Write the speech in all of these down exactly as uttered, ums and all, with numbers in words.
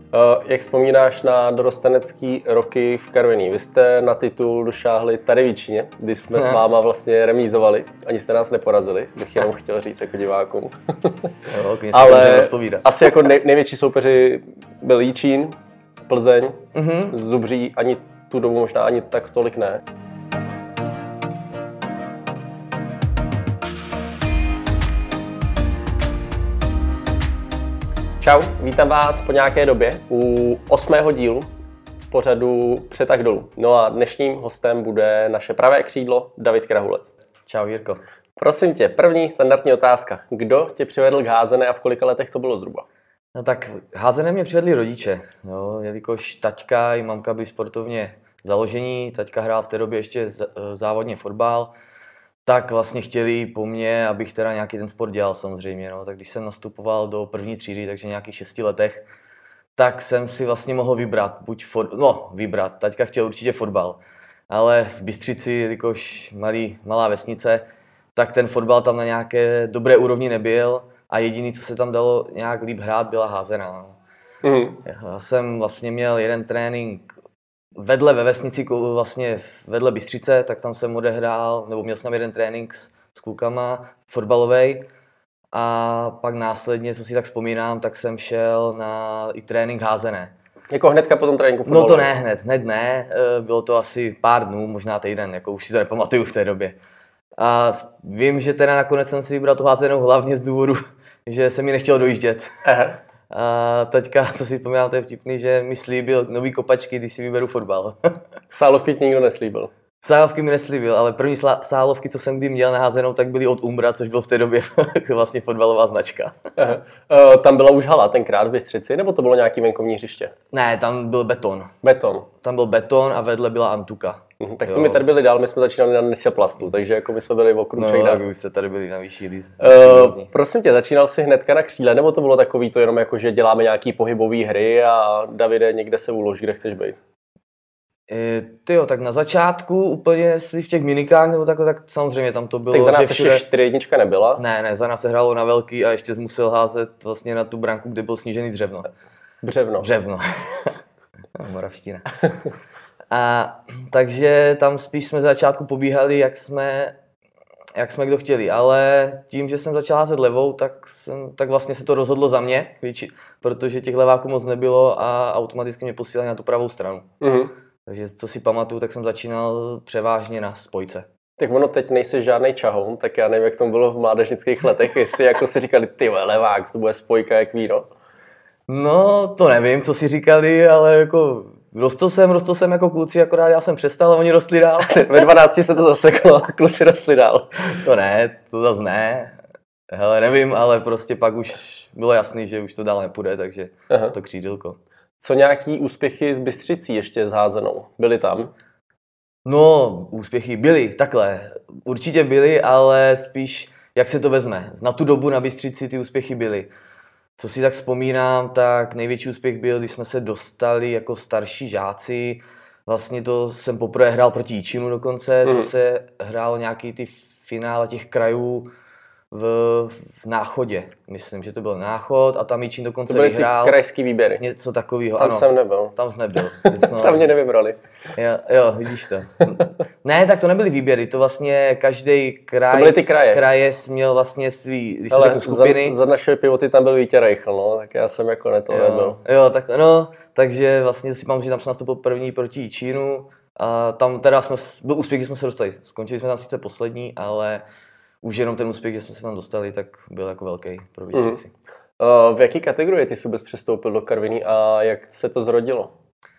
Jak vzpomínáš na dorostenecký roky v Karviní? Vy jste na titul došáhli tady v Jičíně, když jsme s váma vlastně remízovali. Ani jste nás neporazili, bych jenom chtěl říct jako divákům. Jo, ale asi jako nej, největší soupeři byl Jičín, Plzeň, mm-hmm. Zubří, ani tu dobu možná ani tak tolik ne. Čau, vítám vás po nějaké době u osmého dílu pořadu Přetah dolů. No a dnešním hostem bude naše pravé křídlo David Krahulec. Čau Jirko. Prosím tě, první standardní otázka. Kdo tě přivedl k házené a v kolika letech to bylo zhruba? No tak házené mě přivedli rodiče, jo, jelikož taťka i mamka byli sportovně založení, taťka hrál v té době ještě závodně fotbal, tak vlastně chtěli po mně, abych teda nějaký ten sport dělal samozřejmě, no. Tak když jsem nastupoval do první třídy, takže nějakých šesti letech, tak jsem si vlastně mohl vybrat, buď fot, no vybrat, taťka chtěl určitě fotbal, ale v Bystřici, jelikož malý, malá vesnice, tak ten fotbal tam na nějaké dobré úrovni nebyl a jediný, co se tam dalo nějak líp hrát, byla házená. No. Mm. Já jsem vlastně měl jeden trénink vedle ve vesnici, vlastně vedle Bystřice, tak tam jsem odehrál, nebo měl jsem jeden trénink s, s klukama, fotbalovej. A pak následně, co si tak vzpomínám, tak jsem šel na i trénink házené. Jako hnedka po tom tréninku fotbalu? No to ne hned, hned ne, bylo to asi pár dnů, možná týden, jako už si to nepamatuju v té době. A vím, že teda nakonec jsem si vybral tu házenou hlavně z důvodu, že se mi nechtělo dojíždět. Aha. A teďka, co si vzpomínám, to je vtipný, že mi slíbil nový kopačky, když si vyberu fotbal. Sálovky ti nikdo neslíbil? Sálovky mi neslíbil, ale první sálovky, co jsem kdy měl na házenou, tak byly od Umbra, což byl v té době vlastně fotbalová značka. Aha. E, tam byla už hala tenkrát v Bystřici, nebo to bylo nějaký venkovní hřiště? Ne, tam byl beton. Beton. Tam byl beton a vedle byla antuka. Mhm, tak to jo. My tady byli dál, my jsme začínali na Nesiaplastu, takže jako my jsme byli v okruhu. No, tak už jste tady byli na vyšší líze. Uh, prosím tě, začínal jsi hnedka na křídle, nebo to bylo takový to jenom jako, že děláme nějaký pohybové hry a Davide, někde se ulož, kde chceš být? E, tyjo, tak na začátku úplně, jestli v těch minikách nebo takhle, tak samozřejmě tam to bylo. Tak za nás všude... ještě čtyři jednička nebyla? Ne, ne, za nás se hrálo na velký a ještě musel házet vlastně na tu branku, kde byl snížený dřevno. Břevno. Břevno. Moravština. A takže tam spíš jsme za začátku pobíhali, jak jsme, jak jsme kdo chtěli, ale tím, že jsem začal házet levou, tak, jsem, tak vlastně se to rozhodlo za mě, protože těch leváků moc nebylo a automaticky mě posílali na tu pravou stranu. Mm-hmm. Takže co si pamatuju, tak jsem začínal převážně na spojce. Tak ono teď nejsi žádnej čahoun, tak já nevím, jak to bylo v mládežnických letech, jestli jako si říkali, ty levák, to bude spojka jak víno. No, to nevím, co si říkali, ale jako rostl jsem, rostl jsem jako kluci, akorát já jsem přestal a oni rostli dál. Ve dvanácti se to zaseklo a kluci rostli dál. To ne, to zase ne. Hele, nevím, ale prostě pak už bylo jasný, že už to dál nepůjde, takže aha. To křídilko. Co nějaký úspěchy s Bystřicí ještě s házenou? Byly tam? No, úspěchy byly, takhle. Určitě byly, ale spíš, jak se to vezme. Na tu dobu na Bystřici ty úspěchy byly. Co si tak vzpomínám, tak největší úspěch byl, když jsme se dostali jako starší žáci. Vlastně to jsem poprvé hrál proti Jičínu dokonce, mm. to se hrálo nějaký ty finále těch krajů v, v Náchodě. Myslím, že to byl Náchod a tam Jičín dokonce vyhrál. To byly ty krajský výběry. Něco takového, tam ano. jsem nebyl. Tam jsi nebyl. No, tam mě nevybrali. Jo, jo, vidíš to. Ne, tak to nebyly výběry, to vlastně každý kraj, to byly ty kraje. kraje měl vlastně svý, když to řeknu, skupiny. Za, za naše pivoty tam byl Vítě Reichl, no, tak já jsem jako ne to jo, nebyl. Jo, tak no, takže vlastně si pamatuju, že tam jsem nastoupil první proti Jičínu a tam teda jsme, byl úspěch, že jsme se dostali. Skončili jsme tam sice poslední, ale už jenom ten úspěch, že jsme se tam dostali, tak byl jako velký pro Bystřici. Mm. Uh, v jaký kategorii ty jsi vůbec přestoupil do Karviní a jak se to zrodilo?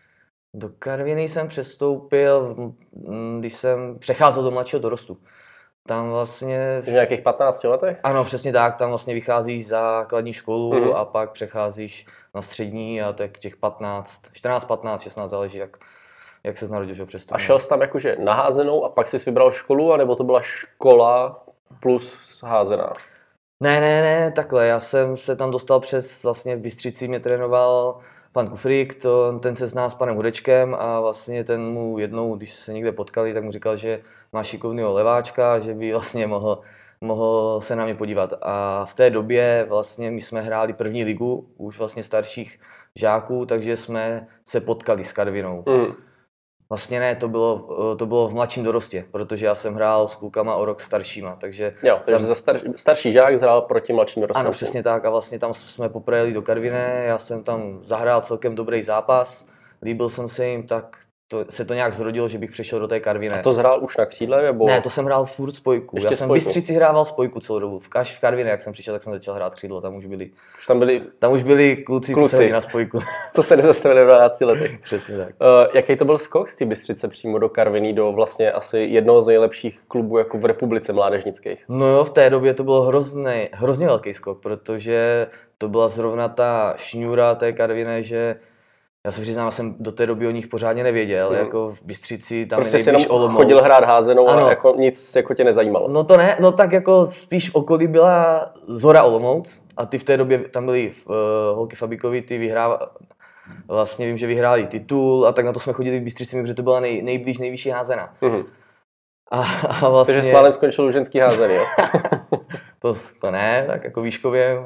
Do Karviní jsem přestoupil, když jsem přecházel do mladšího dorostu. Tam vlastně... V nějakých patnácti letech? Ano, přesně tak, tam vlastně vycházíš základní školu mm-hmm. a pak přecházíš na střední a tak těch patnáct, čtrnáct, patnáct, šestnáct, záleží, jak, jak se narodil, že přestoupil. A šel jsi tam jakože na házenou a pak jsi vybral školu, anebo to byla škola plus házená? Ne, ne, ne, takhle, já jsem se tam dostal přes, vlastně v Bystřici mě trénoval pan Kufrík, to, ten se zná s panem Hudečkem a vlastně ten mu jednou, když se někde potkali, tak mu říkal, že má šikovnýho leváčka, že by vlastně mohl mohl se na mě podívat. A v té době vlastně my jsme hráli první ligu, už vlastně starších žáků, takže jsme se potkali s Karvinou. Mm. Vlastně ne, to bylo, to bylo v mladším dorostě, protože já jsem hrál s klukama o rok staršíma, takže... Jo, takže tam... star, starší žák hrál proti mladším dorostenci. Ano, přesně tak a vlastně tam jsme poprvé jeli do Karviné, já jsem tam zahrál celkem dobrý zápas, líbil jsem se jim, tak to, se to nějak zrodilo, že bych přešel do té Karviné. A to hrál už na křídle, nebo? Ne, to jsem hrál furt spojku. Ještě já jsem v Bystřici hrával spojku celou dobu. V Kaš v Karviné, jak jsem přišel, tak jsem začal hrát křídlo, tam už byli... Už tam byli... Tam už byli kluci, kluci. Co se na spojku. Co se nezastavili v dvanácti letech. Přesně tak. Uh, jaký to byl skok z té Bystřice přímo do Karviní, do vlastně asi jednoho z nejlepších klubů jako v republice mládežnických? No jo, v té době to byl hrozný, hrozně velký skok, protože to byla zrovna ta šňůra té Karviné, že já se přiznám, jsem do té doby o nich pořádně nevěděl, mm. jako v Bystřici, tam prostě je nejblíž Olomouc. Prostě chodil hrát házenou ano. A jako nic jako tě nezajímalo. No to ne, no tak jako spíš v okolí byla Zora Olomouc a ty v té době tam byly uh, holky Fabikovi, ty vyhrávali, vlastně vím, že vyhráli titul a tak na to jsme chodili v Bystřici, protože to byla nej, nejblíž nejvyšší házená. Mm. A, a vlastně... Takže s málem skončil už ženský házený, jo? to, to ne, tak jako výškově.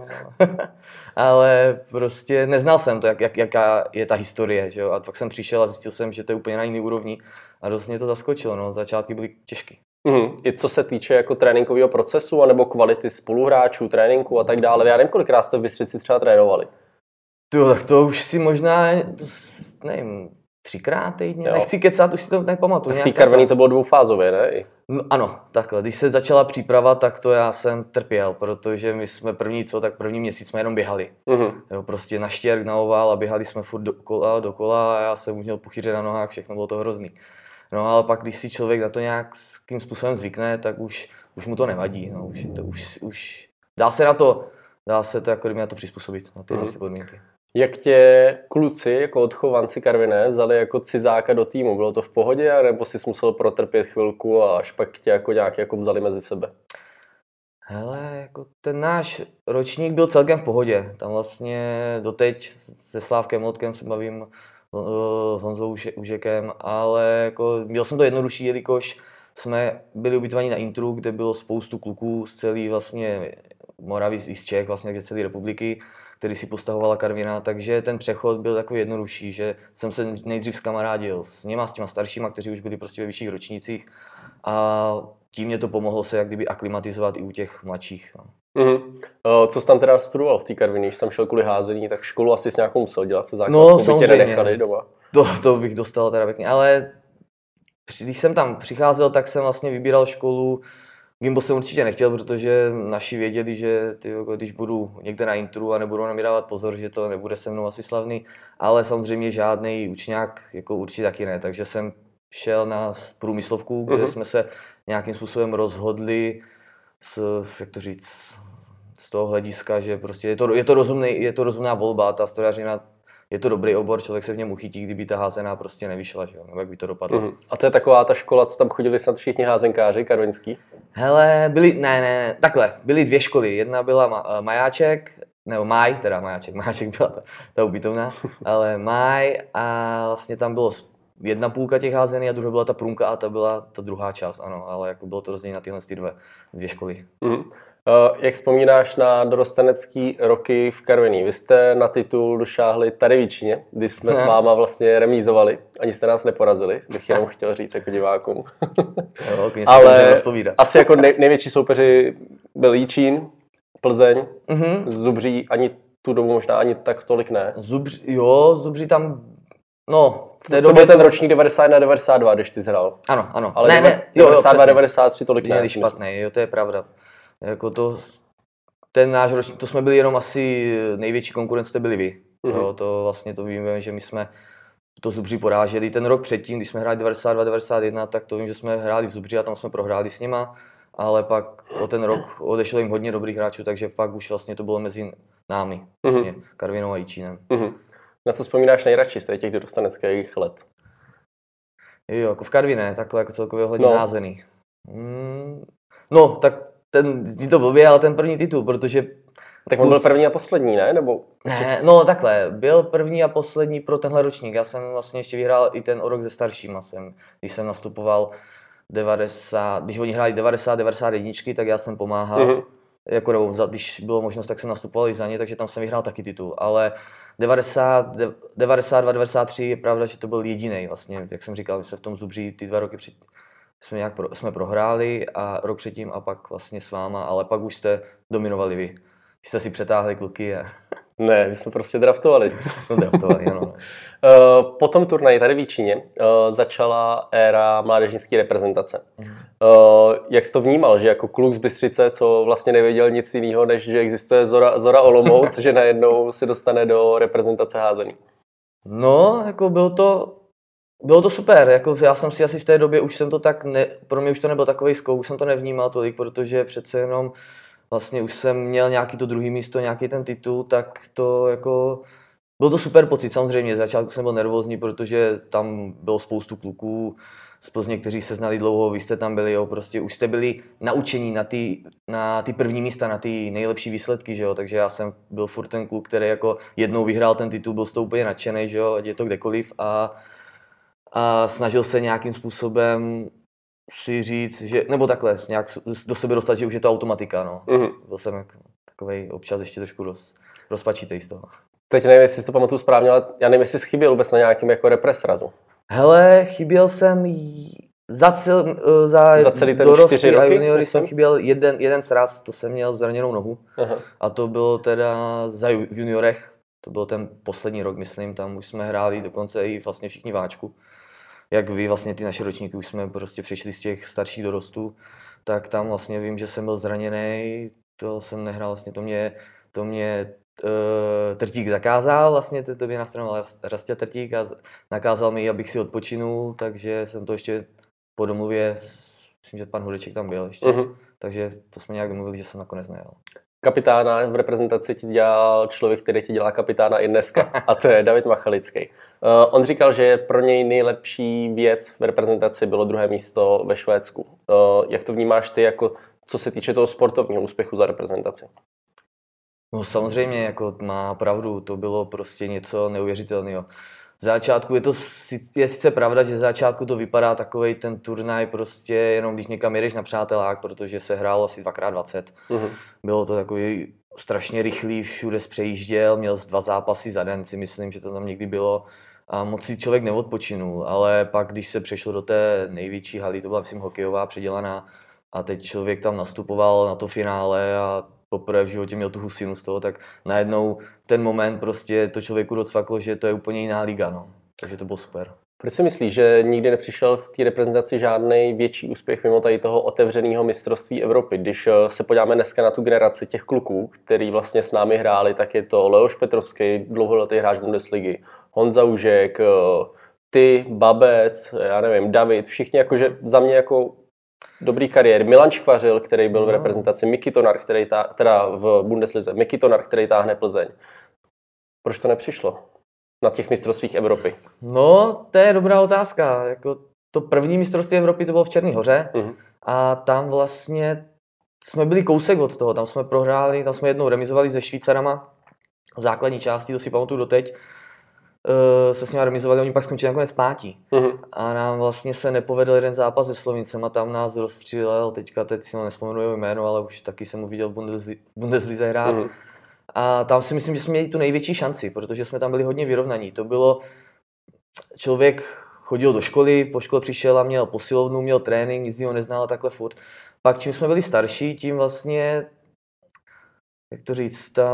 Ale prostě neznal jsem to, jak, jak, jaká je ta historie, že jo? A pak jsem přišel a zjistil jsem, že to je úplně na jiný úrovni a dost mě to zaskočilo, no, začátky byly těžké. Mm, I co se týče jako tréninkového procesu, anebo kvality spoluhráčů, tréninku a tak dále. Já nevím, kolikrát jste v Bystřici třeba trénovali. Jo, tak to už si možná, nevím, třikrát týdně, jo. Nechci kecat, už si to nepamatuju. V té Karviní to bylo dvoufázově, ne? No, ano, takhle. Když se začala příprava, tak to já jsem trpěl, protože my jsme první co, tak první měsíc jsme jenom běhali. Mm-hmm. Jo, prostě na štěrk, na oval a běhali jsme furt dokola, dokola a já jsem už měl puchyře na nohách, všechno bylo to hrozný. No ale pak, když si člověk na to nějakým způsobem zvykne, tak už, už mu to nevadí. No, už, to, už, už dá se na to, dá se to jako na to přizpůsobit, na ty mm-hmm. podmínky. Jak tě kluci, jako odchovanci Karviné, vzali jako cizáka do týmu? Bylo to v pohodě, nebo jsi musel protrpět chvilku a až pak tě jako nějak jako vzali mezi sebe? Hele, jako ten náš ročník byl celkem v pohodě. Tam vlastně doteď se Slávkem Lotkem se bavím, s Honzou Užekem, ale jako měl jsem to jednodušší, jelikož jsme byli ubytovaní na Intru, kde bylo spoustu kluků z celé vlastně Moravy, i z Čech, vlastně z celé republiky, který si postahovala Karviná, takže ten přechod byl takový jednodušší, že jsem se nejdřív skamarádil s něma, s těma staršíma, kteří už byli prostě ve vyšších ročnících a tím mě to pomohlo se jak kdyby aklimatizovat i u těch mladších. No. Mm-hmm. Co jsi tam teda studoval v té Karvině, když jsem šel kvůli házení, tak školu asi s nějakou musel dělat, se základku, no, by tě nenechali doma. To, to bych dostal teda pěkně, ale když jsem tam přicházel, tak jsem vlastně vybíral školu. Gimbo jsem určitě nechtěl, protože naši věděli, že tyjo, když budu někde na intru a nebudu na mě dávat pozor, že to nebude se mnou asi slavný, ale samozřejmě žádný učňák jako určitě taky ne, takže jsem šel na průmyslovku, kde uh-huh. jsme se nějakým způsobem rozhodli s, jak to říct, z toho hlediska, že prostě je to, je to, rozumný, je to rozumná volba, ta strojařina, je to dobrý obor, člověk se v něm uchytí, kdyby ta házená prostě nevyšla, že jo, nebo jak by to dopadlo. Uh-huh. A to je taková ta škola, co tam chodili snad všichni házenkáři karvinský? Hele, byly, ne, ne, takhle, byly dvě školy, jedna byla ma, Majáček, nebo Maj, teda Majáček, Majáček byla ta, ta ubytovna, ale Maj a vlastně tam bylo jedna půlka těch házených a druhá byla ta průmka a ta byla ta druhá část, ano, ale jako bylo to rozdělené na tyhle ty dvě, dvě školy. Uh-huh. Uh, jak vzpomínáš na dorostenecký roky v Karviní? Vy jste na titul došáhli tady v Jičíně, kdy jsme ne. s váma vlastně remízovali. Ani jste nás neporazili, bych jenom chtěl říct jako divákům. Jo, ale asi jako nej, největší soupeři byl Jičín, Plzeň, mm-hmm. Zubří, ani tu dobu možná ani tak tolik ne. Zubří, jo, Zubří tam, no... V té to byl ten ročník devadesát jedna devadesát dva, když ty jsi hrál. Ano, ano. Ale ne, ne, devadesát dva devadesát tři tolik ne. Ne, špatný, jo, to je pravda. Jako to, ten náš ročník, to jsme byli jenom asi největší konkurence, to byli vy. Mm-hmm. Jo, to vlastně to víme, že my jsme to Zubří poráželi. Ten rok předtím, když jsme hráli devadesát dva devadesát jedna, tak to vím, že jsme hráli v Zubří a tam jsme prohráli s nima. Ale pak o ten rok odešlo jim hodně dobrých hráčů, takže pak už vlastně to bylo mezi námi, vlastně mm-hmm. Karvinou a Jičínem. Mm-hmm. Na co vzpomínáš nejradši z těch dorosteneckých let? Jo, jako v Karviné, takhle jako celkově hodně no. házený. Mm, no, tak ten, je to blbě, ale ten první titul, protože... Tak on byl první a poslední, ne? Nebo... Ne, no takhle, byl první a poslední pro tenhle ročník. Já jsem vlastně ještě vyhrál i ten o rok se staršíma, jsem, když jsem nastupoval devadesát, když oni hráli devadesát, devadesát jedna, tak já jsem pomáhal. Mm-hmm. Jako, nebo za, když bylo možnost, tak jsem nastupoval i za ně, takže tam jsem vyhrál taky titul. Ale devadesát, devadesát dva, devadesát tři je pravda, že to byl jediný vlastně, jak jsem říkal, my jsme v tom Zubří ty dva roky před, jsme nějak pro, jsme prohráli a rok předtím a pak vlastně s váma, ale pak už jste dominovali vy. Jste si přetáhli kluky a... Ne, my jsme prostě draftovali. No draftovali, ano. No. Po tom turnaji tady v Jíčíně začala éra mládežnické reprezentace. Mm. Jak jsi to vnímal, že jako kluk z Bystřice, co vlastně nevěděl nic jiného, než že existuje Zora, Zora Olomouc, že najednou se dostane do reprezentace házený? No, jako bylo to, bylo to super. Jako já jsem si asi v té době, už jsem to tak, ne, pro mě už to nebyl takovej skok, už jsem to nevnímal tolik, protože přece jenom vlastně už jsem měl nějaký to druhý místo, nějaký ten titul, tak to jako... Byl to super pocit, samozřejmě. Z začátku jsem byl nervózní, protože tam bylo spoustu kluků z Plzně, kteří se znali dlouho, vy jste tam byli, jo, prostě už jste byli naučení na ty, na ty první místa, na ty nejlepší výsledky, že jo, takže já jsem byl furt ten kluk, který jako jednou vyhrál ten titul, byl z toho úplně nadšený, že jo, ať je to kdekoliv a, a snažil se nějakým způsobem si říct, že, nebo takhle, nějak do sebe dostat, že už je to automatika, no. Mm-hmm. Byl jsem jako takovej občas ještě trošku roz, rozpačitej z toho. Teď nevím, jestli si to pamatuju správně, ale já nevím, jestli jsi chyběl vůbec na nějakým jako represrazu. Hele, chyběl jsem za, cel, za, za celý ten dorosti čtyři roky, a juniory myslím? Jsem chyběl jeden, jeden sraz, to jsem měl zraněnou nohu. Aha. A to bylo teda za v juniorech, to byl ten poslední rok, myslím, tam už jsme hráli dokonce i vlastně všichni váčku. Jak vy, vlastně ty naše ročníky, už jsme prostě přišli z těch starších dorostů, tak tam vlastně vím, že jsem byl zraněný, to jsem nehrál, vlastně to mě, to mě uh, Trtík zakázal, vlastně to době nastranoval Rastě Trtík a nakázal mi, abych si odpočinul, takže jsem to ještě po domluvě, myslím, že pan Hudeček tam byl ještě, uh-huh. takže to jsme nějak domluvili, že jsem nakonec nejel. Kapitána v reprezentaci ti dělal člověk, který ti dělá kapitána i dneska, a to je David Machalický. Uh, on říkal, že pro něj nejlepší věc v reprezentaci bylo druhé místo ve Švédsku. Uh, jak to vnímáš ty, jako, co se týče toho sportovního úspěchu za reprezentaci? No samozřejmě, jako má pravdu, to bylo prostě něco neuvěřitelného. Z začátku je to je sice pravda, že z začátku to vypadá takovej ten turnaj prostě jenom když někam jedeš na přátelák, protože se hrálo asi dvakrát dvacet. Uh-huh. Bylo to takový strašně rychlý, všude přejížděl, měl dva zápasy za den, si myslím, že to tam někdy bylo a moc si člověk neodpočinul, ale pak když se přešlo do té největší haly, to byla myslím hokejová předělaná a teď člověk tam nastupoval na to finále a poprvé v životě měl tu husinu z toho, tak najednou ten moment prostě to člověku docvaklo, že to je úplně jiná liga, no. Takže to bylo super. Proč si myslíš, že nikdy nepřišel v té reprezentaci žádný větší úspěch mimo tady toho otevřeného mistrovství Evropy? Když se podíváme dneska na tu generaci těch kluků, který vlastně s námi hráli, tak je to Leoš Petrovský, dlouholetý hráč Bundesligy, Honza Užek, ty, Babec, já nevím, David, všichni jakože za mě jako dobrý kariér. Milan Škvařil, který byl no. v reprezentaci, Miki Tonar, který tá, teda v Bundeslize, Miki Tonar, který táhne Plzeň. Proč to nepřišlo na těch mistrovstvích Evropy? No, to je dobrá otázka. Jako to první mistrovství Evropy to bylo v Černý Hoře uh-huh. a tam vlastně jsme byli kousek od toho. Tam jsme prohráli, tam jsme jednou remizovali se Švýcarama v základní části, to si pamatuju doteď. Se s nimi remizovali, oni pak skončili nakonec pátí. Uh-huh. A nám vlastně se nepovedl jeden zápas se Slovincem a tam nás rozstřílel, teďka teď si ho nespomenu jeho jméno, ale už taky jsem ho viděl v Bundesli- Bundeslize hrát. Uh-huh. A tam si myslím, že jsme měli tu největší šanci, protože jsme tam byli hodně vyrovnaní. To bylo, člověk chodil do školy, po škole přišel a měl posilovnu, měl trénink, nic jiného neznal a takhle furt. Pak čím jsme byli starší, tím vlastně, jak to říct, ta...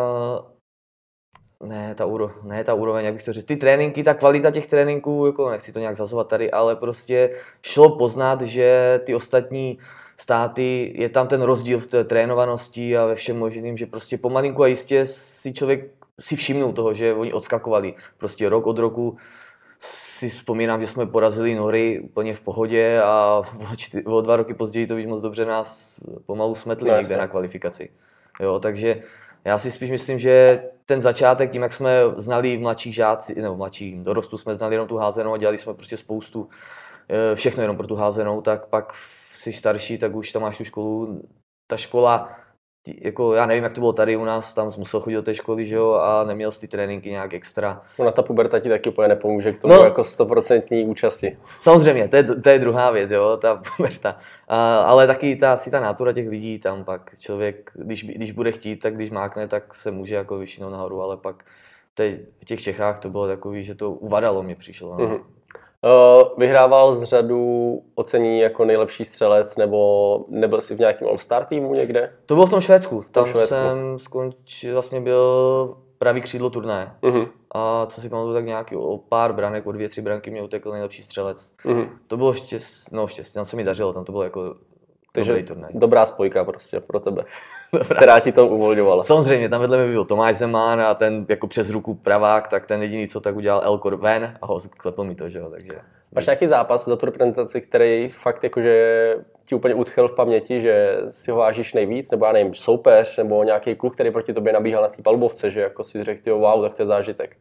Ne, ta, úro, ne, ta úroveň, jak bych to říct. Ty tréninky, ta kvalita těch tréninků, jako nechci to nějak zazovat tady, ale prostě šlo poznat, že ty ostatní státy, je tam ten rozdíl v té trénovanosti a ve všem možným, že prostě pomalinku a jistě si člověk si všimnul toho, že oni odskakovali. Prostě rok od roku si vzpomínám, že jsme porazili Nory úplně v pohodě a o dva roky později to víš moc dobře, nás pomalu smetli no, někde na kvalifikaci. Jo, takže já si spíš myslím, že ten začátek, tím jak jsme znali mladších žáci, nebo mladší dorostu jsme znali jenom tu házenou a dělali jsme prostě spoustu, všechno jenom pro tu házenou, tak pak jsi starší, tak už tam máš tu školu. Ta škola jako já nevím, jak to bylo tady u nás, tam jsi musel chodit do té školy, že jo, a neměl jsi ty tréninky nějak extra. Ona ta puberta ti taky úplně nepomůže k tomu no, jako stoprocentní účasti. Samozřejmě, to je, to je druhá věc, jo, ta puberta. A, ale taky ta, asi ta nátura těch lidí, tam pak člověk, když, když bude chtít, tak když mákne, tak se může jako vyšinout nahoru, ale pak v těch Čechách to bylo takový, že to uvadalo, mě přišlo. No. Mm-hmm. Uh, vyhrával z řadu ocenění jako nejlepší střelec, nebo nebyl jsi v nějakém All-Star týmu někde? To bylo v tom Švédsku. Tam Švédsku. jsem skončil, vlastně byl pravý křídlo turnaje. Uh-huh. A co si pamatuju, tak nějaký o pár branek, o dvě, tři branky mě utekl nejlepší střelec. Uh-huh. To bylo štěstí, no štěstí, tam se mi dařilo, tam to bylo jako Takže dobrý turnaj. Dobrá spojka prostě pro tebe, která ti to uvolňovala. Samozřejmě, tam vedle mě byl Tomáš Zeman a ten jako přes ruku pravák, tak ten jediný, co tak udělal Elkor ven a ho klepl mi to, že jo, takže... Máš nějaký zápas za tu reprezentaci, který fakt jakože ti úplně utchyl v paměti, že si ho vážíš nejvíc, nebo já nevím, soupeř, nebo nějaký kluk, který proti tobě nabíhal na té palubovce, že jako si řekl, wow, tak to je zážitek.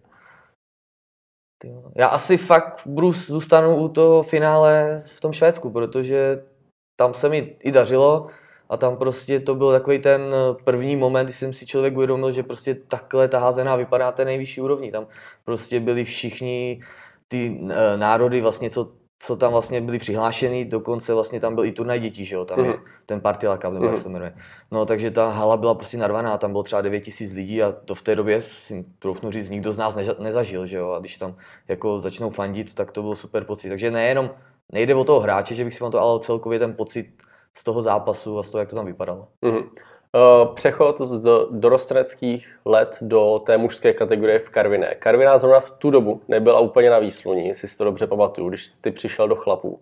Já asi fakt budu zůstanu u toho finále v tom Švédsku, protože tam se mi i dařilo a tam prostě to byl takový ten první moment, kdy jsem si člověk uvědomil, že prostě takhle ta házená vypadá na té nejvyšší úrovni. Tam prostě byli všichni ty národy, vlastně, co, co tam vlastně byli přihlášený, dokonce vlastně tam byl i turnaj dětí, že jo, tam mm. je ten Partilla Cup, nebo mm. jak se to jmenuje. No takže ta hala byla prostě narvaná, tam bylo třeba devět tisíc lidí a to v té době si troufnu říct, nikdo z nás neža, nezažil, že jo, a když tam jako začnou fandit, tak to byl super pocit. Takže nejenom, nejde o toho hráče, že bych si to, ale celkově ten pocit z toho zápasu a z toho, jak to tam vypadalo. Mm. Uh, přechod z do, dorosteneckých let do té mužské kategorie v Karviné. Karviná zrovna v tu dobu nebyla úplně na výsluní, jestli si to dobře pamatuju, když ty přišel do chlapů.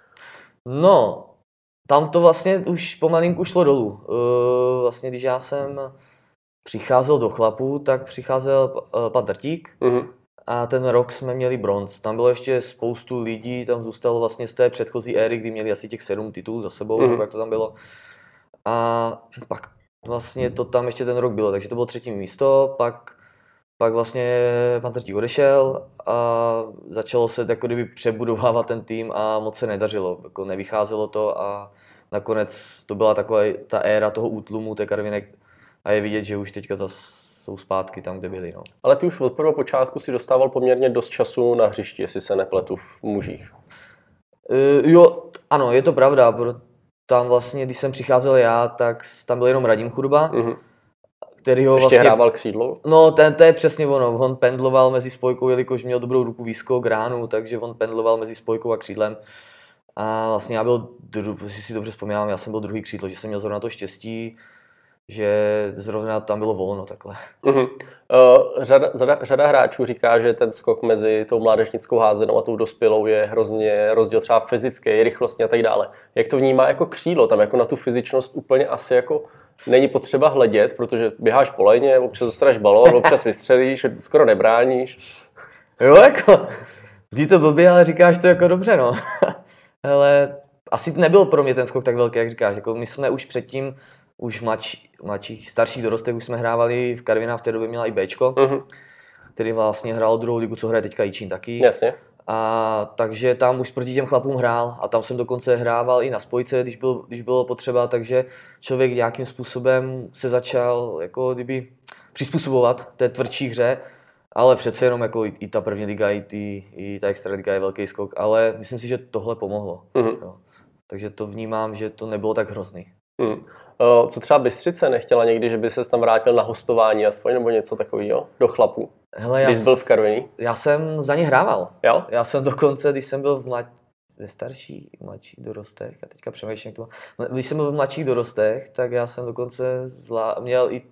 No, tam to vlastně už pomalinku šlo dolů. Uh, vlastně když já jsem přicházel do chlapů, tak přicházel uh, pan Trtík uh-huh. a ten rok jsme měli bronz. Tam bylo ještě spoustu lidí, tam zůstalo vlastně z té předchozí éry, kdy měli asi těch sedm titulů za sebou, uh-huh. jak to tam bylo. A pak vlastně to tam ještě ten rok bylo, takže to bylo třetí místo, pak, pak vlastně pan Trtík odešel a začalo se jako kdyby přebudovávat ten tým a moc se nedařilo, jako nevycházelo to a nakonec to byla taková ta éra toho útlumu té Karvinek a je vidět, že už teďka zase jsou zpátky tam, kde byli. No. Ale ty už od prvního počátku si dostával poměrně dost času na hřišti, jestli se nepletu v mužích. Uh, jo, ano, je to pravda, protože tam vlastně, když jsem přicházel já, tak tam byl jenom Radim Chudoba, mm-hmm. který ho Ještě vlastně... hrával křídlo? No, ten, to je přesně ono. On pendloval mezi spojkou, jelikož měl dobrou ruku výskok, ránu, takže on pendloval mezi spojkou a křídlem. A vlastně já byl, jestli si dobře vzpomínám, já jsem byl druhý křídlo, že jsem měl zrovna to štěstí, že zrovna tam bylo volno takhle. Mm-hmm. Uh, řada, řada, řada hráčů říká, že ten skok mezi tou mládežnickou házenou a tou dospělou je hrozně rozdíl třeba fyzický, rychlostní a tak dále. Jak to vnímá jako křídlo? Tam jako na tu fyzičnost úplně asi jako není potřeba hledět, protože běháš po lajně, občas dostaneš balón, občas vystřelíš, skoro nebráníš. Jo, jako, zní to blbě, ale říkáš to jako dobře, no. Hele, asi nebyl pro mě ten skok tak velký, jak říkáš. Jako my jsme už předtím, už mladší, mladších, starších dorostech už jsme hrávali, v Karviná v té době měla i Bčko, uh-huh. který vlastně hrál druhou ligu, co hraje teďka Jičín taky. Jasně. A takže tam už proti těm chlapům hrál a tam jsem dokonce hrával i na spojce, když, byl, když bylo potřeba, takže člověk nějakým způsobem se začal jako kdyby přizpůsobovat té tvrdší hře, ale přece jenom jako i, i ta první liga, i, ty, i ta extraliga je velký skok, ale myslím si, že tohle pomohlo. Uh-huh. Jo. Takže to vnímám, že to nebylo tak hrozný. Uh-huh. Co třeba Bystřice nechtěla někdy, že by se tam vrátil na hostování aspoň nebo něco takového do chlapů, hele, když byl v Karviní? Já jsem za ně hrával. Jo? Já jsem dokonce, když jsem byl v mlad... ve starších, mladších dorostech, a teďka přemýšlím, jak to má. Když jsem byl v mladších dorostech, tak já jsem dokonce zla... měl i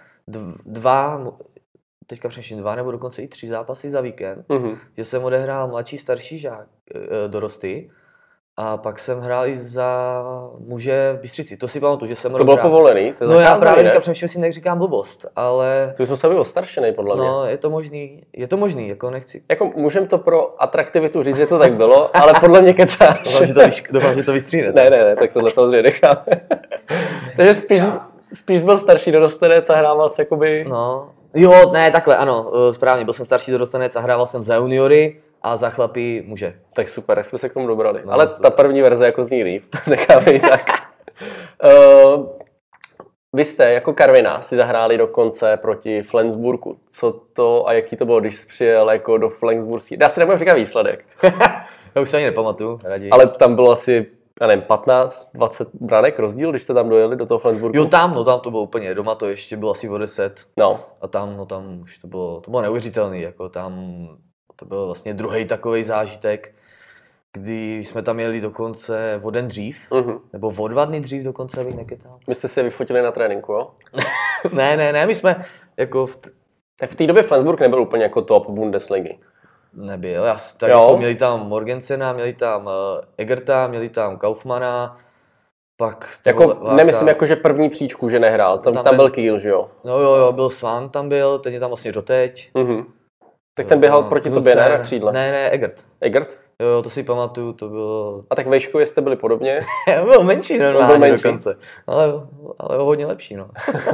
dva, teďka přemýšlím, dva nebo dokonce i tři zápasy za víkend, mm-hmm. že jsem odehrál mladší, starší žák, dorosty. A pak jsem hrál i za muže v Bystřici. To si pamatuju, že jsem To bylo povolený? To no já právě teďka přemýšlím, si neříkám blbost, ale... Ty jsme byl staršenej, podle mě. No, je to možný, je to možný, jako nechci. Jako můžem to pro atraktivitu říct, že to tak bylo, ale podle mě kecáš. Doufám, že to, vyš... Doufám, že to vystříhne. Ne, ne, ne, tak tohle samozřejmě necháme. Takže spíš, spíš byl starší dorostenec a hrával se jakoby... No, jo, ne, takhle, ano, správně, byl jsem starší dorostenec a hrával jsem za juniory. A za chlapy muže. Tak super, jak jsme se k tomu dobrali. No, ale ta první verze jako zní líp. Necháme ji tak. uh, Vy jste jako Karviná si zahráli dokonce proti Flensburgu. Co to a jaký to bylo, když jsi přijel jako do Flensburský? Já si nebudem říkat výsledek. Já už se ani nepamatuju, raději. Ale tam bylo asi, já nevím, patnáct dvacet branek rozdíl, když jste tam dojeli do toho Flensburgu? Jo, tam, no tam to bylo úplně, doma to ještě bylo asi o deset. No. A tam, no tam už to bylo, to bylo neuvěřitelný, jako tam, to byl vlastně druhý takový zážitek, kdy jsme tam jeli dokonce o den dřív, Uh-huh. nebo o dva dny dřív dokonce, abych nekecal. My jste si je vyfotili na tréninku, jo? ne, ne, ne, my jsme jako... V t... Tak v té době Flensburg nebyl úplně jako top Bundesligy. Nebyl, já, tak jako měli tam Morgensena, měli tam uh, Egerta, měli tam Kaufmana, pak... Jako, Váka, nemyslím jako, že první příčku, že nehrál, tam, tam, tam byl Kiel, že jo? No jo, jo, byl Svan tam byl, ten je tam vlastně doteď. Uh-huh. Tak ten běhal no, proti tobě, ne, na křídle? Ne, ne, Egert. Egert? Jo, jo, to si pamatuju, to bylo... A tak vejškově jste byli podobně? byl menší normálně byl menší. dokonce, ale, ale hodně lepší, no.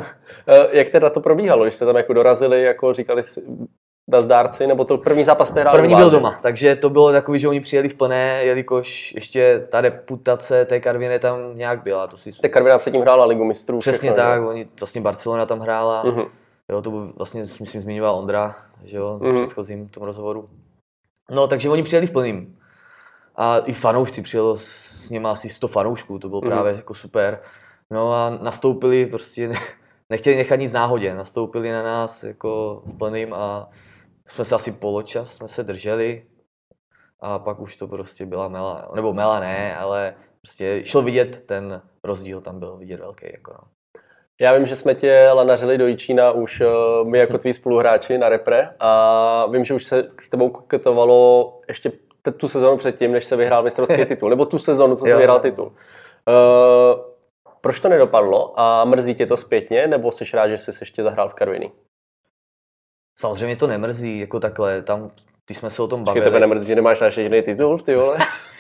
Jak teda to probíhalo, když jste tam jako dorazili, jako říkali si na zdárci, nebo to první zápas jste hráli? První byl doma, takže to bylo takový, že oni přijeli v plné, jelikož ještě ta reputace té Karviné tam nějak byla. To si... Ta Karviná předtím hrála Ligu mistrů. Přesně všechno, tak, ne? oni, vlastně Barcelona tam hrála, Uh-huh. jo, to byl, vlastně, myslím, zmiňoval Ondra, že jo, Uh-huh. v předchozím tom rozhovoru. No, takže oni přijeli v plným. A i fanoušci, přijelo s nimi asi sto fanoušků, to bylo uh-huh. právě jako super. No a nastoupili, prostě nechtěli nechat nic náhodě, nastoupili na nás jako v plným a jsme se asi poločas, jsme se drželi a pak už to prostě byla mela, nebo mela ne, ale prostě šlo vidět, ten rozdíl tam byl vidět velký. Jako no. Já vím, že jsme tě lanařili do Jičína už uh, my jako tví spoluhráči na repre a vím, že už se s tebou koketovalo ještě tu sezonu předtím, než se vyhrál mistrovský titul, nebo tu sezonu, co se vyhrál titul. Uh, proč to nedopadlo a mrzí tě to zpětně, nebo jsi rád, že jsi ještě zahrál v Karviní? Samozřejmě to nemrzí, jako takhle, tam, když jsme se o tom bavili. Počkej, tebe nemrzí, že nemáš náš jediný titul, ty vole?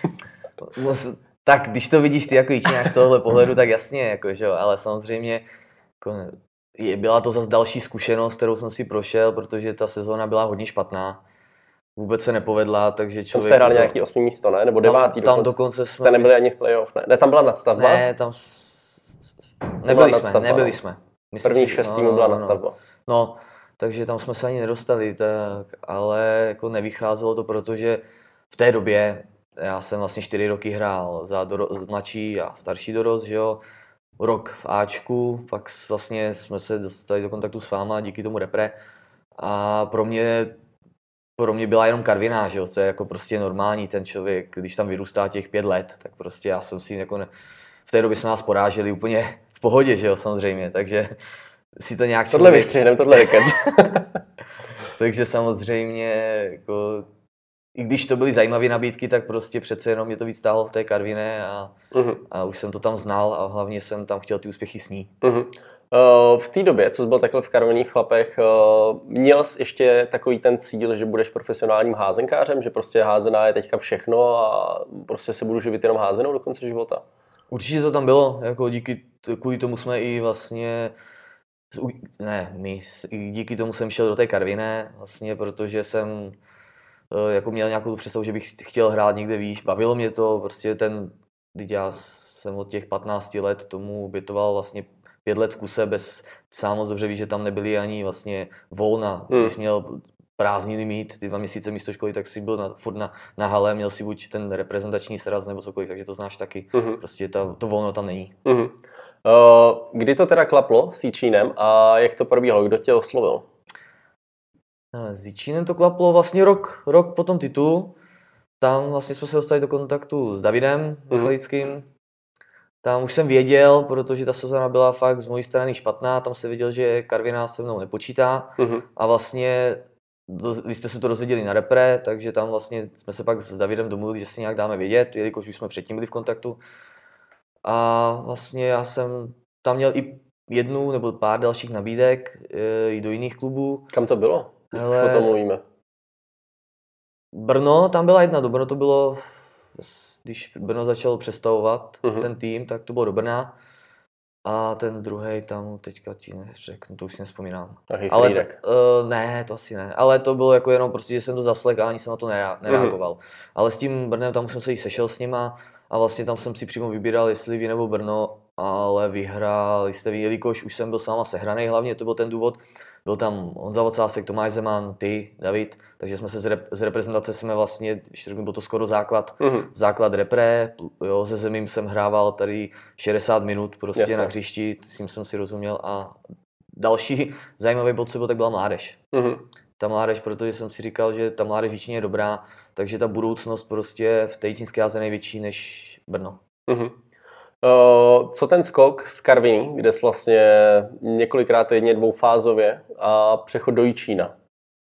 Tak, když to vidíš ty jako Jičíňák z tohohle pohledu, tak jasně, jako, že jo, ale samozřejmě jako, je, byla to zase další zkušenost, kterou jsem si prošel, protože ta sezóna byla hodně špatná. Vůbec se nepovedla, takže člověk... Tam jste hráli to... nějaký osmý místo, ne? Nebo devátý tam, tam dokonce? dokonce jsme... Jste nebyli ani v playoff, ne? Ne, tam byla nadstavba? Ne, tam... Nebyli jsme, nadstavba, nebyli no. jsme. Myslím První šest týmů no, byla no, nadstavba. No, no, takže tam jsme se ani nedostali, tak, ale jako nevycházelo to, protože v té době já jsem vlastně čtyři roky hrál za doro, mladší a starší dorost, že jo. Rok v Ačku, pak vlastně jsme se dostali do kontaktu s váma díky tomu repre a pro mě pro mě byla jenom Karviná, že jo, to je jako prostě normální ten člověk, když tam vyrůstá těch pět let, tak prostě já jsem si jako ne... v té době jsme nás poráželi úplně v pohodě, že jo, samozřejmě, takže si to nějak... Tohle člověk... vystřihnem, tohle je kec. Takže samozřejmě, jako, i když to byly zajímavé nabídky, tak prostě přece jenom mě to víc stálo v té Karviné a, uh-huh. a už jsem to tam znal a hlavně jsem tam chtěl ty úspěchy s ní. Uh-huh. Uh, v té době, co jsi byl takhle v Karviných chlapech, uh, měl jsi ještě takový ten cíl, že budeš profesionálním házenkářem, že prostě házená je teďka všechno a prostě se budu živit jenom házenou do konce života? Určitě to tam bylo, jako díky, kvůli tomu jsme i vlastně, ne my, díky tomu jsem šel do té Karviné, vlastně, protože jsem jako měl nějakou představu, že bych chtěl hrát někde výš, bavilo mě to, prostě ten, když já jsem od těch patnácti let tomu obětoval vlastně pět let v kuse, bez, sám moc dobře víš, že tam nebyly ani vlastně volna, hmm. když měl prázdniny mít, ty dva měsíce místo školy, tak si byl na, furt na, na hale, měl si buď ten reprezentační sraz nebo cokoliv, takže to znáš taky, hmm. prostě ta, to volno tam není. Hmm. Uh, kdy to teda klaplo s Jičínem a jak to probíhalo, kdo tě oslovil? S Jičínem to klaplo vlastně rok, rok po tom titulu, tam vlastně jsme se dostali do kontaktu s Davidem Michalickým. Hmm. Tam už jsem věděl, protože ta sezona byla fakt z mojí strany špatná, tam se věděl, že Karviná se mnou nepočítá uh-huh. a vlastně, vy jste se to dozvěděli na repre, takže tam vlastně jsme se pak s Davidem domluvili, že si nějak dáme vědět, jelikož už jsme předtím byli v kontaktu. A vlastně já jsem tam měl i jednu nebo pár dalších nabídek i do jiných klubů. Kam to bylo, když Ale... už o tom mluvíme? Brno, tam byla jedna, do Brno to bylo... Když Brno začalo přestavovat uh-huh. ten tým, tak to bylo do Brna. A ten druhý tam teďka ti neřeknu, to už si nespomínám. Ale t- uh, ne, to asi ne. Ale to bylo jako jenom prostě, že jsem to zaslek a ani jsem na to nerá- nereagoval. Uh-huh. Ale s tím Brnem tam jsem se i sešel s nima a vlastně tam jsem si přímo vybíral, jestli vy nebo Brno ale vyhrál jste vy, jelikož už jsem byl s váma sehraný, hlavně to byl ten důvod, byl tam Honza Vocásek, Tomáš Zeman, ty, David, takže jsme se z, rep- z reprezentace jsme vlastně, byl to skoro základ, mm-hmm. základ repre, jo, se Zemím jsem hrával tady šedesát minut prostě Jasne. na hřišti, s tím jsem si rozuměl a další zajímavý bod, co byl, tak byla mládež. Mm-hmm. Ta mládež, protože jsem si říkal, že ta mládež v Číně je dobrá, takže ta budoucnost prostě v té čínské jáze je největší než Brno. Mm-hmm. Uh, co ten skok z Karviní, kde jsi vlastně několikrát jedně dvoufázově a přechod do Jičína?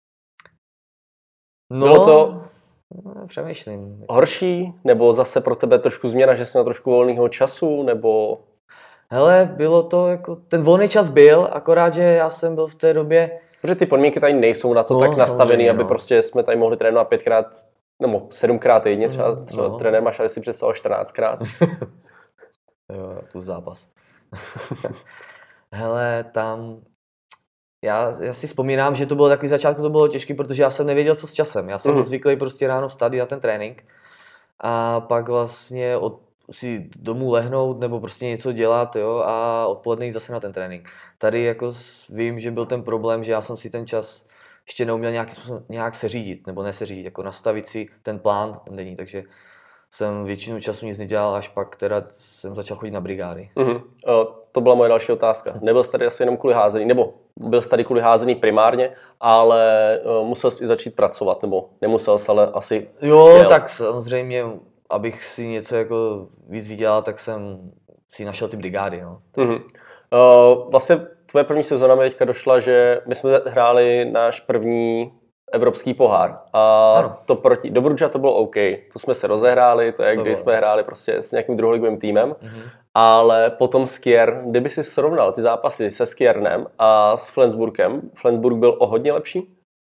No, Bylo to no, přemýšlím. Horší, nebo zase pro tebe trošku změna, že jsi na trošku volného času, nebo... Hele, bylo to jako, ten volný čas byl, akorát, že já jsem byl v té době... Protože ty podmínky tady nejsou na to no, tak nastavený, aby no. prostě jsme tady mohli trénovat pětkrát, nebo sedmkrát týdně, třeba, třeba no. trenér máš, ale si představil čtrnáctkrát. Jo, plus zápas. Hele, tam... Já, já si vzpomínám, že to bylo takový začátku, to bylo těžké, protože já jsem nevěděl, co s časem. Já jsem mm. zvyklý prostě ráno vstát na ten trénink a pak vlastně od, si domů lehnout nebo prostě něco dělat, jo, a odpoledne jít zase na ten trénink. Tady jako vím, že byl ten problém, že já jsem si ten čas ještě neuměl nějak, nějak seřídit, nebo neseřídit, jako nastavit si ten plán ten denní, takže jsem většinu času nic nedělal, až pak teda jsem začal chodit na brigády. Mm-hmm. O, to byla moje další otázka. Nebyl jsi tady asi jenom kvůli házení, nebo byl jsi tady kvůli házení primárně, ale uh, musel jsi i začít pracovat, nebo nemusel jsi, ale asi Jo, chtěl. Tak samozřejmě, abych si něco jako víc vydělal, tak jsem si našel ty brigády. No. Mm-hmm. Uh, vlastně tvoje první sezona mi teďka došla, že my jsme hráli náš první evropský pohár a ano. to proti Dobrudža to bylo OK, to jsme se rozehráli, to je to když bylo. jsme hráli prostě s nějakým druholigovým týmem, mm-hmm. ale potom Skier, kdyby si srovnal ty zápasy se Skiernem a s Flensburgem, Flensburg byl o hodně lepší?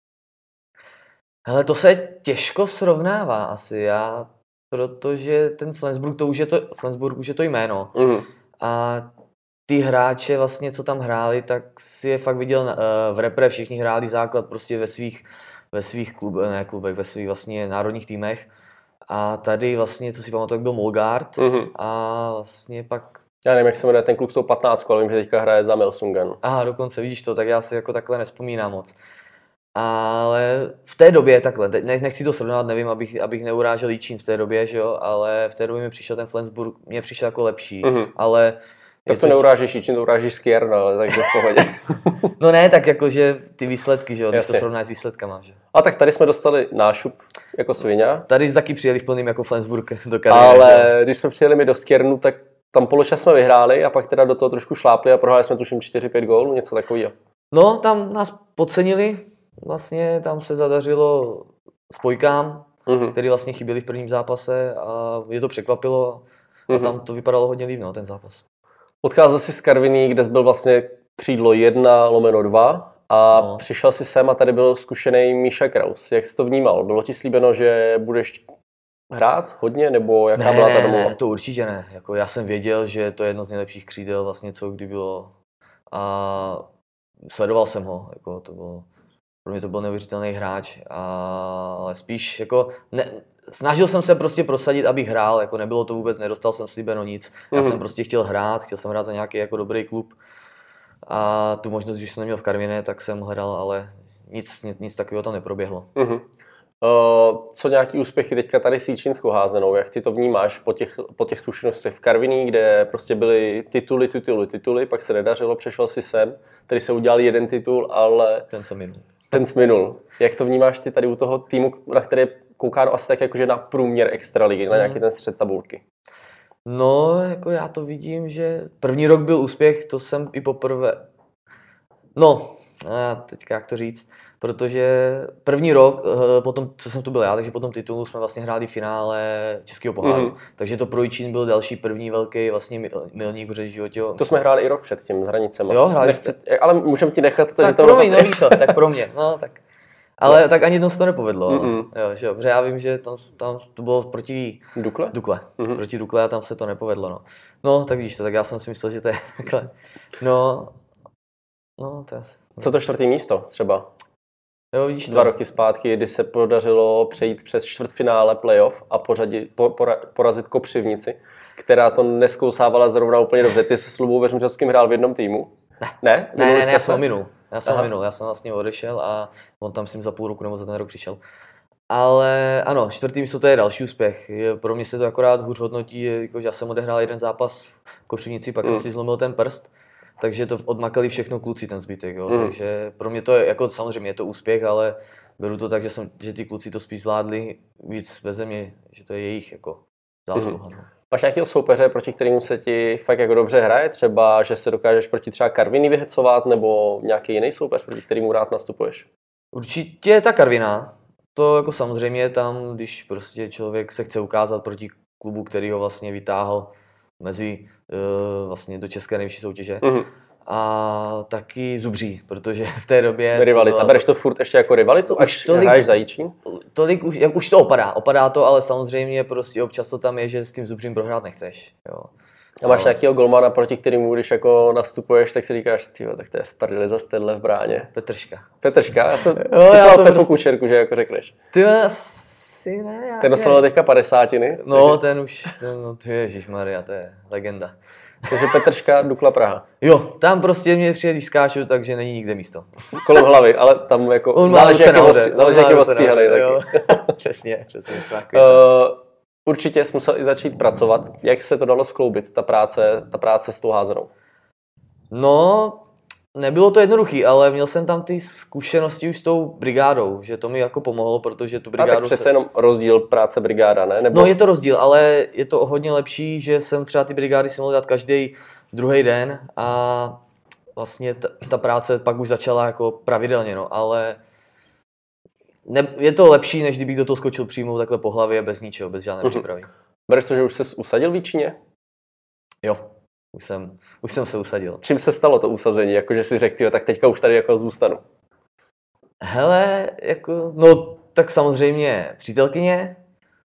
Hele, to se těžko srovnává asi, já, protože ten Flensburg, to už je to, Flensburg už je to jméno mm-hmm. a ty hráče vlastně, co tam hráli, tak si je fakt viděl uh, v repre, všichni hráli základ prostě ve svých, ve svých klubech, ne klubech, ve svých vlastně národních týmech. A tady vlastně, co si pamatuju, byl Molgard mm-hmm. a vlastně pak... Já nevím, jak se jmenuje ten klub s tou patnáctkou, ale vím, že teďka hraje za Milsungen. Aha, dokonce, vidíš to, tak já si jako takhle nespomínám moc. Ale v té době takhle, nechci to srovnávat, nevím, abych, abych neurážel Jičín v té době, že jo, ale v té době mi přišel ten Flensburg, mně přišel jako lepší, mm-hmm. ale... Tak to, to neurážíš Jičín, to urážíš Skier, no, ale takže v pohodě. No ne, tak jakože ty výsledky, že jo, když to srovnáš s výsledkama, že. A tak tady jsme dostali nášup jako svině. Tady taky přijeli v plným jako Flensburg do Karviné. Ale když jsme přijeli my do Skiernu, tak tam poločas jsme vyhráli a pak teda do toho trošku šlápli a prohráli jsme tuším čtyři pět gólů, něco takového. No, tam nás podcenili, vlastně tam se zadařilo spojkám, mm-hmm. který vlastně chyběli v prvním zápase a je to překvapilo a mm-hmm. tam to vypadalo hodně líp, no, ten zápas. Odcházel jsi z Karviní, kde jsi byl vlastně křídlo jedna lomeno dva a no. přišel si sem a tady byl zkušený Míša Kraus. Jak jsi to vnímal? Bylo ti slíbeno, že budeš hrát hodně, nebo jaká ne, byla ta domluva? domluva? Ne, to určitě ne. Jako já jsem věděl, že to je jedno z nejlepších křídel, vlastně co kdy bylo. A sledoval jsem ho, jako to bylo, pro mě to byl neuvěřitelný hráč, a, ale spíš jako ne, snažil jsem se prostě prosadit, abych hrál, jako nebylo to vůbec, nedostal jsem slíbeno nic. Já mm-hmm. jsem prostě chtěl hrát, chtěl jsem hrát za nějaký jako dobrý klub a tu možnost, když jsem neměl v Karviné, tak jsem hledal, ale nic, nic, nic takového tam neproběhlo. Mm-hmm. Uh, co nějaký úspěchy teďka tady s jičínskou házenou, jak ty to vnímáš po těch, po těch zkušenostech v Karviní, kde prostě byly tituly, tituly, tituly, pak se nedařilo, přešel si sem, tady se udělal jeden titul, ale... Ten se minul. Ten se minul. Jak to vnímáš ty tady u toho týmu, na který koukáno asi tak jakože na průměr extraligy, na nějaký ten střed tabulky? No, jako já to vidím, že první rok byl úspěch, to jsem i poprvé... No, a teďka jak to říct, protože první rok, potom, co jsem tu byl já, takže po tom titulu jsme vlastně hráli finále Českého poháru. Mm-hmm. Takže to pro Jičín byl další první velký vlastně milník v životě. To jsme hráli i rok předtím s Hranicema. Jo, hráli Nechci, ale můžeme ti nechat to, tak že to pro mě, no víš co, tak pro mě, no tak. Ale no. tak ani jednou se to nepovedlo. Mm-hmm. Jo, že jo, protože já vím, že tam, tam to bylo proti Dukle, Dukle. Mm-hmm. proti Dukle a tam se to nepovedlo. No, no tak víš to, tak já jsem si myslel, že to je takhle. No, no to je asi. Co to čtvrtý místo třeba? Jo, vidíš to. Dva roky zpátky, kdy se podařilo přejít přes čtvrtfinále playoff a pořadit, po, pora, porazit Kopřivnici, která to neskousávala zrovna úplně dobře. Ty se s Lubou Veřmčovským hrál v jednom týmu? Ne. Ne? Ne, ne, ne, já jsem ho minul. Já jsem Aha. minul, já jsem vlastně odešel a on tam s ním za půl roku nebo za ten rok přišel. Ale ano, čtvrtý místo to je další úspěch. Je, pro mě se to akorát hůř hodnotí, jakože já jsem odehrál jeden zápas v Kopřivnici, pak mm. jsem si zlomil ten prst, takže to odmakali všechno kluci ten zbytek. Jo. Mm. Takže pro mě to je, jako samozřejmě je to úspěch, ale beru to tak, že, jsem, že ty kluci to spíš zvládli víc beze mě, že to je jejich jako zásluha. Mm. Máš nějakého soupeře, proti kterému se ti fakt jako dobře hraje? Třeba, že se dokážeš proti třeba Karviní vyhecovat, nebo nějaký jiný soupeř, proti kterému rád nastupuješ? Určitě ta Karviná. To jako samozřejmě tam, když prostě člověk se chce ukázat proti klubu, který ho vlastně vytáhl mezi uh, vlastně do české nejvyšší soutěže. Mm-hmm. A taky Zubří, protože v té době... Rivalita. Byla... Bereš to furt ještě jako rivalitu, až tolik, hraješ za Jičín? Tolik už, jak, už to opadá, opadá to, ale samozřejmě prostě občas to tam je, že s tím Zubřím prohrát nechceš. Jo. A máš nějakého golmana, proti kterému, když jako nastupuješ, tak si říkáš, tyjo, tak to je v prdeli zase tenhle v bráně. Petrška. Petrška? Já jsem jo, já to Pepu prostě... Kučerku, že jako řekneš. Ty asi ne. Já ten dostal teďka padesátiny. No, takže... ten už, ten, no ty ježišmarja, to je legenda. Takže Petrška, Dukla Praha. Jo, tam prostě mě přijde, když skáču, takže není nikde místo. Kolem hlavy, ale tam jako On záleží, jak je ostříhanej taky. Přesně, přesně. Uh, určitě jsi musel i začít pracovat. Jak se to dalo skloubit, ta práce, ta práce s tou házenou? No, nebylo to jednoduchý, ale měl jsem tam ty zkušenosti už s tou brigádou, že to mi jako pomohlo, protože tu brigádu... A tak přece se... jenom rozdíl práce brigáda, ne? Nebo... No je to rozdíl, ale je to hodně lepší, že jsem třeba ty brigády si mohl dát každý druhý den a vlastně ta, ta práce pak už začala jako pravidelně, no, ale ne, je to lepší, než kdybych do toho skočil přímo takhle po hlavě bez ničeho, bez žádné mm-hmm. přípravy. Bereš to, že už ses usadil v Jičíně? Jo. Už jsem, už jsem se usadil. Čím se stalo to usazení? Jakože si řekl, tyjo, tak teďka už tady jako zůstanu. Hele, jako, no tak samozřejmě přítelkyně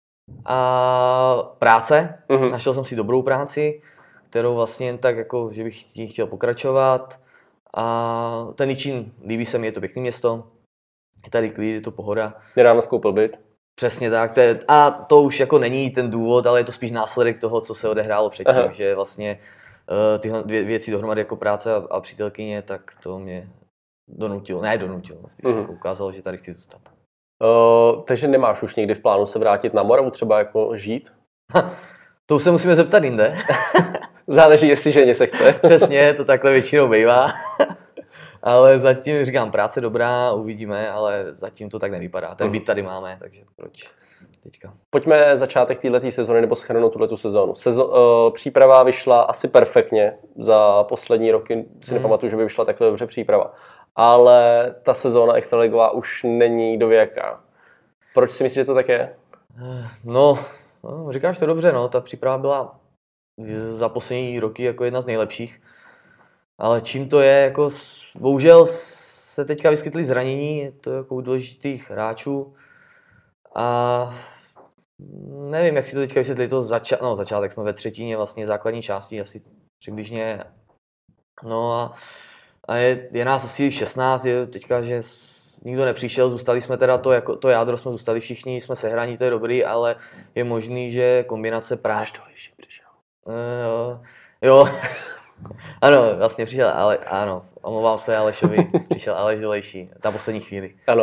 a práce. Mm-hmm. Našel jsem si dobrou práci, kterou vlastně jen tak jako, že bych chtěl pokračovat. A ten Jičín, líbí se mi, je to pěkné město. Je tady klid, je to pohoda. Nedávno skoupil byt. Přesně tak. To je, a to už jako není ten důvod, ale je to spíš následek toho, co se odehrálo předtím, Aha. že vlastně tyhle dvě věci dohromady jako práce a, a přítelkyně, tak to mě donutilo, ne donutilo, spíš mm-hmm. jako ukázalo, že tady chci zůstat. Uh, takže nemáš už někdy v plánu se vrátit na Moravu, třeba jako žít? Ha, to už se musíme zeptat jinde. Záleží, jestli ženě se chce. Přesně, to takhle většinou bývá. Ale zatím říkám, práce dobrá, uvidíme, ale zatím to tak nevypadá. Ten byt tady máme, takže proč teďka. Pojďme začátek této sezóny nebo shrnout tuhletu sezónu. Sezo- uh, příprava vyšla asi perfektně. Za poslední roky si hmm. nepamatuju, že by vyšla takhle dobře příprava. Ale ta sezóna extraligová už není dověká. Proč si myslíš, že to tak je? No, no, říkáš to dobře, no. Ta příprava byla za poslední roky jako jedna z nejlepších. Ale čím to je, jako bohužel se teďka vyskytly zranění, je to jako u důležitých hráčů a nevím, jak si to teďka vysvětlit, to zača- no, začátek jsme ve třetině vlastně základní části, asi přibližně, no a, a je, je nás asi šestnáct, je teďka, že nikdo nepřišel, zůstali jsme teda to, jako, to jádro jsme zůstali všichni, jsme sehraní, to je dobrý, ale je možný, že kombinace práce... Až to Liši přišel. Uh, jo, jo. Ano, vlastně přišel, ale ano, omlouvám se Alešovi, přišel Aleš Dolejší, ta poslední chvíli. Ano.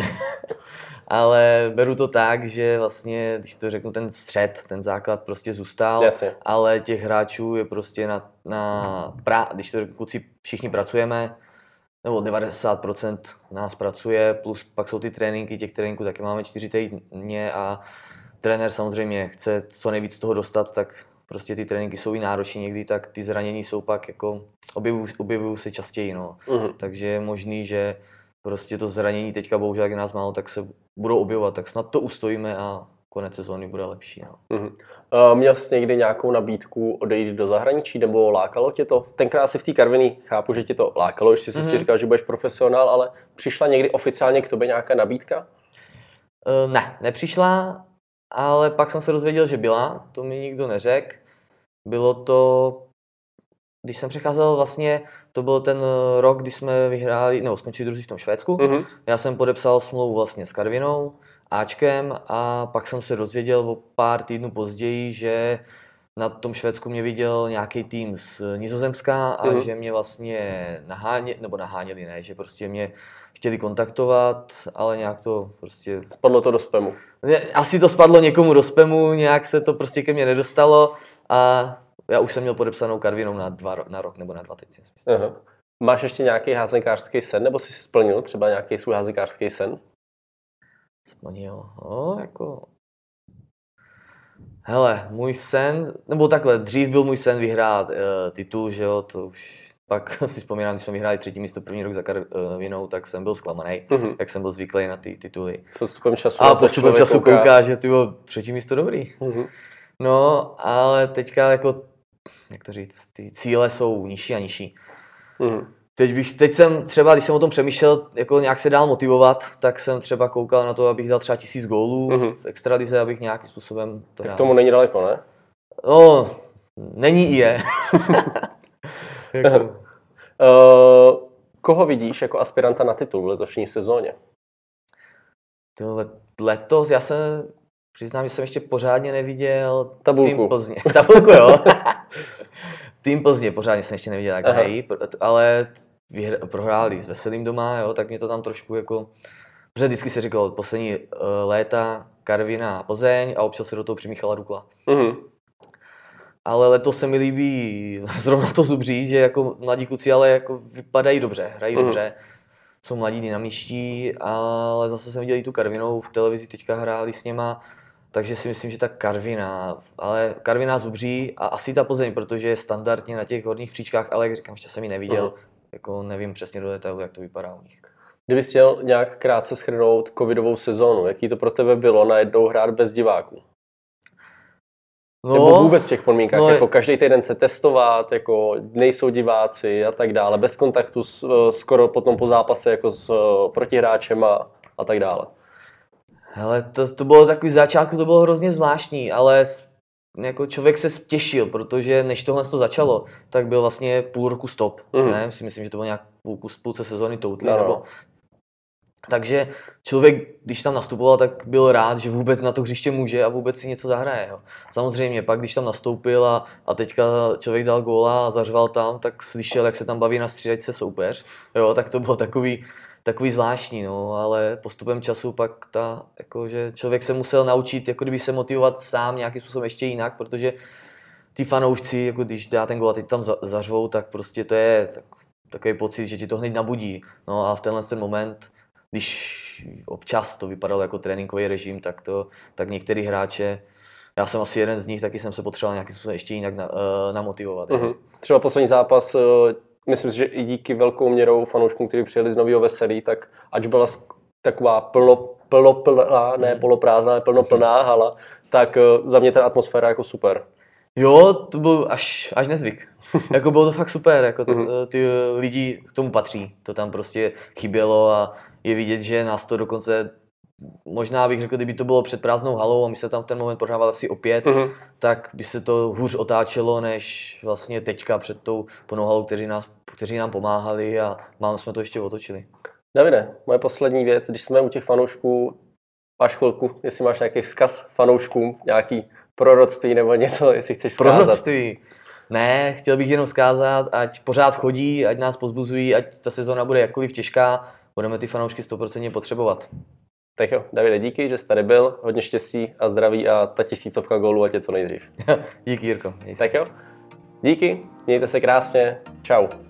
Ale beru to tak, že vlastně, když to řeknu, ten střed, ten základ prostě zůstal, Jasně. ale těch hráčů je prostě na, na pra, když to řeknu, kluci všichni pracujeme, nebo devadesát procent nás pracuje, plus pak jsou ty tréninky, těch tréninků taky máme čtyři týdně a trenér samozřejmě chce co nejvíc z toho dostat, tak prostě ty tréninky jsou i náročné někdy, tak ty zranění jsou pak jako, objevují, objevují se častěji, no. Uh-huh. Takže je možný, že prostě to zranění teďka bohužel, jak nás málo, tak se budou objevovat, tak snad to ustojíme a konec sezóny bude lepší, no. Uh-huh. Uh, měl jsi někdy nějakou nabídku odejít do zahraničí, nebo lákalo tě to? Tenkrát si v té Karviní, chápu, že tě to lákalo, že jsi uh-huh. si říkal, že budeš profesionál, ale přišla někdy oficiálně k tobě nějaká nabídka? Uh, ne, nepřišla. Ale pak jsem se dozvěděl, že byla, to mi nikdo neřekl. Bylo to, když jsem přecházel vlastně to byl ten rok, kdy jsme vyhráli, nebo skončili druzí v tom Švédsku. Mm-hmm. Já jsem podepsal smlouvu vlastně s Karvinou, Ačkem a pak jsem se dozvěděl o pár týdnů později, že na tom Švédsku mě viděl nějaký tým z Nizozemska a mm-hmm. že mě vlastně naháněli, nebo naháněli ne, že prostě mě chtěli kontaktovat, ale nějak to prostě... Spadlo to do spamu. Asi to spadlo někomu do spamu, nějak se to prostě ke mně nedostalo a já už jsem měl podepsanou Karvinou na, dva, na rok nebo na dva teď. Aha. Máš ještě nějaký házenkářský sen, nebo jsi splnil třeba nějaký svůj házenkářský sen? Splnil, no jako... Hele, můj sen, nebo takhle, dřív byl můj sen vyhrát uh, titul, že jo, to už pak si vzpomínám, když jsme vyhráli třetí místo první rok za Karvinou, tak jsem byl zklamaný, mm-hmm. jak jsem byl zvyklý na ty tituly. S postupem času. A postupem času kouká, kouká že ty třetí místo dobrý. Mm-hmm. No, ale teďka jako, jak to říct, ty cíle jsou nižší a nižší. Mm-hmm. Teď, bych, teď jsem třeba, když jsem o tom přemýšlel, jako nějak se dál motivovat, tak jsem třeba koukal na to, abych dal třeba tisíc gólů mm-hmm. v extralize, abych nějakým způsobem to Tak dal. tomu není daleko, ne? No, není i je. jako. uh, koho vidíš jako aspiranta na titul v letošní sezóně? Let, letos, já jsem, přiznám, že jsem ještě pořádně neviděl Tabulku. Tým Plzně. Tabulku, jo. Tým Plzně pořádně jsem ještě neviděl, jak hrají, ale vyhr- prohráli s Veselým doma, jo, tak mě to tam trošku jako... Protože vždycky se říkalo, poslední uh, léta Karviná a Plzeň a občas se do toho přimíchala Dukla. Mm-hmm. Ale letos se mi líbí zrovna to Zubří, že jako mladí kluci ale jako vypadají dobře, hrají mm-hmm. dobře. Jsou mladí, dynamičtí, ale zase jsem viděl i tu Karvinou, v televizi teďka hráli s něma. Takže si myslím, že ta Karviná, ale Karviná Zubří a asi ta Plzeň, protože je standardně na těch horních příčkách, ale jak říkám, ještě jsem ji neviděl, uh-huh. jako nevím přesně do detailu, jak to vypadá u nich. Kdybys chtěl nějak krátce shrnout covidovou sezónu, jaký to pro tebe bylo najednou hrát bez diváků? No, nebo vůbec v těch podmínkách, no, jako každý týden se testovat, jako nejsou diváci a tak dále, bez kontaktu s, skoro potom po zápase jako s protihráčem a, a tak dále. Hele, to, to bylo takový začátku, to bylo hrozně zvláštní, ale jako člověk se těšil, protože než tohle to začalo, tak byl vlastně půl roku stop. Mm. Ne? Si myslím, že to bylo nějak půlku, půlce sezóny toutli. No. Nebo... Takže člověk, když tam nastupoval, tak byl rád, že vůbec na to hřiště může a vůbec si něco zahraje. Jo. Samozřejmě pak, když tam nastoupil a, a teďka člověk dal góla a zařval tam, tak slyšel, jak se tam baví na střídačce soupeř. Jo, tak to bylo takový Takový zvláštní, no, ale postupem času pak ta, jakože člověk se musel naučit, jako kdyby se motivovat sám nějakým způsobem ještě jinak, protože ty fanoušci, jako když dá ten gól a teď tam zařvou, tak prostě to je tak, takový pocit, že ti to hned nabudí. No a v tenhle ten moment, když občas to vypadalo jako tréninkový režim, tak to, tak některý hráče, já jsem asi jeden z nich, taky jsem se potřeboval nějakým způsobem ještě jinak na, uh, namotivovat. Mm-hmm. Třeba poslední zápas, myslím si, že i díky velkou měrou fanouškům, kteří přijeli z Nového Veselí, tak ač byla taková plno, plnoplná, ne poloprázdná, ale plnoplná hala, tak za mě ta atmosféra jako super. Jo, to byl až, až nezvyk. Jako bylo to fakt super, jako ty, mm-hmm. ty lidi k tomu patří, to tam prostě chybělo a je vidět, že nás to dokonce, možná bych řekl, kdyby to bylo před prázdnou halou a my jsme tam v ten moment prohrávali asi opět, mm-hmm. tak by se to hůř otáčelo, než vlastně teďka před tou plnou halou, kteří, nás, kteří nám pomáhali a mám, jsme to ještě otočili. Davide, moje poslední věc, když jsme u těch fanoušků, máš chvilku, jestli máš nějaký vzkaz fanouškům, nějaký proroctví nebo něco, jestli chceš vzkázat. Proroctví? Ne, chtěl bych jenom vzkázat, ať pořád chodí, ať nás pozbuzují, ať ta sezóna bude jakkoliv těžká, budeme ty fanoušky sto procent potřebovat. Tak jo, Davide, díky, že jsi tady byl, hodně štěstí a zdraví a ta tisícovka gólů ať je co nejdřív. Díky, Jirko. Tak jo, díky, mějte se krásně, čau.